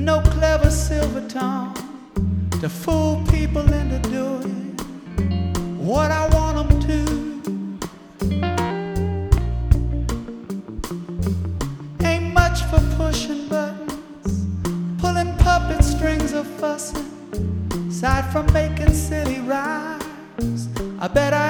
no clever silver tongue to fool people into doing what I want them to. Ain't much for pushing buttons, pulling puppet strings or fussing. Aside from making silly rhymes, I bet I